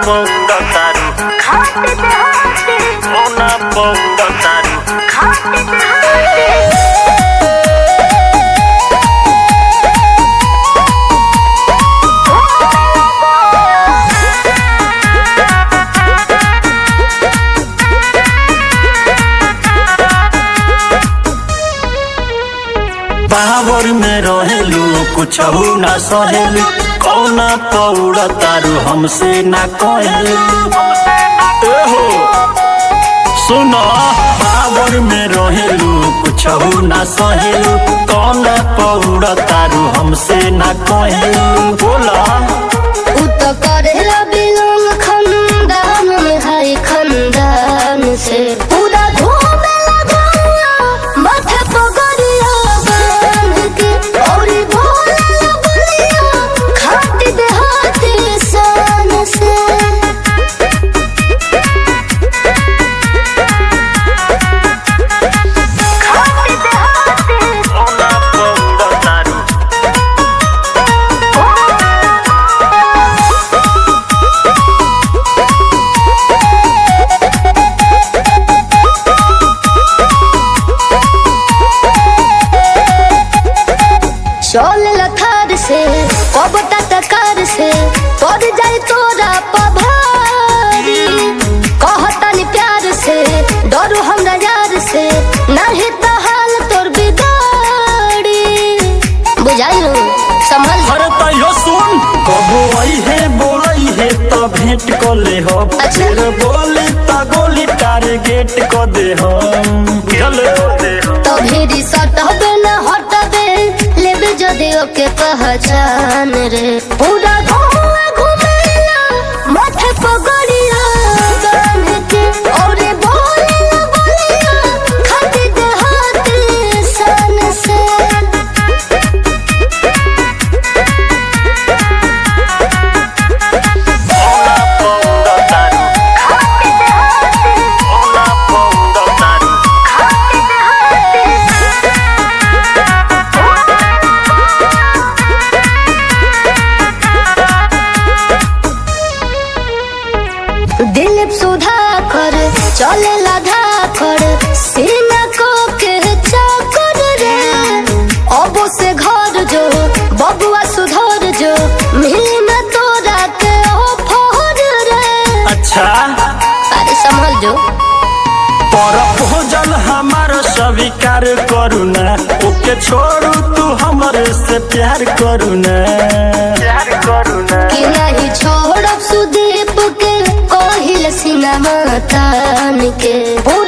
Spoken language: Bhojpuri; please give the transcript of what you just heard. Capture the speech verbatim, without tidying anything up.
पौंडतारू खाते ते हाथे सोना पौंडतारू खाते ते हाथे पावर में रहेलू कुछ ना सहेलू कौना पौड़तारू हमसे ना कहलू एहो सुनो पावर में रहेलू कुछ ना सहेलू कौना पौड़तारू हमसे ना कहलू बोला उ तो करेला बिलोंग खंदान में हाय खंदान से पूरा घूमे लगाया माथे पगड़िया बांध के और भोला बलिया खाते दे हाथे सान से खाते दे हाथे सोना पौड़तारू चल लथार से कबटा तकार से पड़ जाए तोरा पभारी कहतनी प्यार से डरू हमरा यार से नहीं तो हाल तोर बिगाड़ी बुझाइलो संभल अरे तैयो सुन कबो आई है बोलई है तो भेंट को ले हो अच्छा। फिर बोली तो गोली टारगेट को दे हो बुझल तो भेरी सटबे न हटबे लेबे जदे ओके पहचान रे पूरा घुमा घुमेला माथे पगड़िया बांध के और बोलेला बोलिया खाते दे हाथे सन से सोना पौड़तारू खाते दे हाथे सोना पौड़तारू खाते दे हाथे दिलीप सुधाकर चले लाधा कर सीना को के चाकर रे अब से घर जो बबुआ सुधर जो मिली न तोरा के ऑफर रे अच्छा अरे संभल जो पर भोजल हमार स्वीकार करू ना ओके छोड़ू तू हमरे से प्यार करू ना प्यार करू ना कि नहीं छोड़ब सुदीप के कोहिल सिनेमा तान के